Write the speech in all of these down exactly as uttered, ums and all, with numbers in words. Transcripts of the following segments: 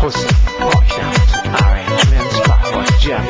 pussy. Rock out, arrangements, Farhad Jam.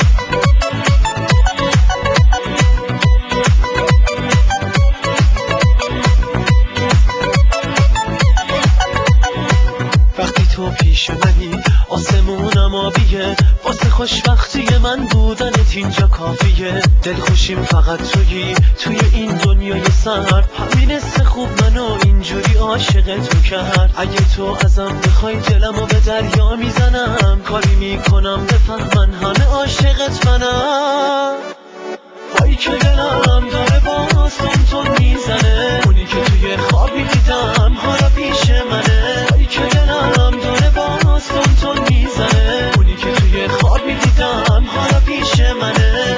وقتی تو پیش منی آسمونم آبیه، واسه خوشبختی من بودنت اینجا کافیه. دلخوشیم فقط تویی توی این دنیای سرد، همین است خوب منو اینجوری عاشق تو کرد. اگه تو ازم بخوای دلمو به دریا میزنم، کاری میکنم بفهمن همه عاشقت منم. وای که دلم داره باز تون میزنه، اونی که توی خواب میدیدم حالا پیش منه. وای که دلم داره باز تون میزنه، اونی که توی خواب میدیدم حالا پیش منه.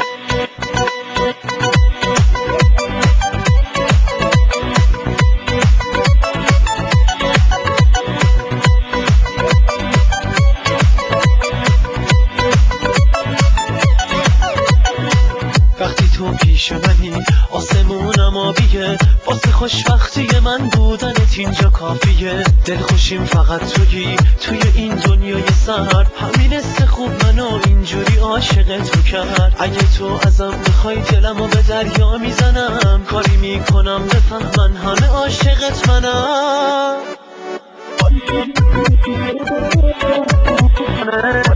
وقتی تو پیش منی آسمونم آبیه، واسه خوشبختی من بودنت اینجا کافیه. دلخوشیم فقط تویی توی این دنیای سرد، همین است خوب منو اینجوری عاشق تو کرد. اگه تو ازم بخوای دلمو به دریا میزنم، کاری میکنم بفهمن همه عاشقت منم.